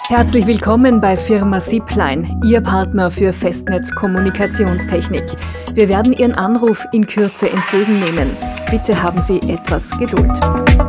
Herzlich willkommen bei Firma Zipline, Ihr Partner für Festnetzkommunikationstechnik. Wir werden Ihren Anruf in Kürze entgegennehmen. Bitte haben Sie etwas Geduld.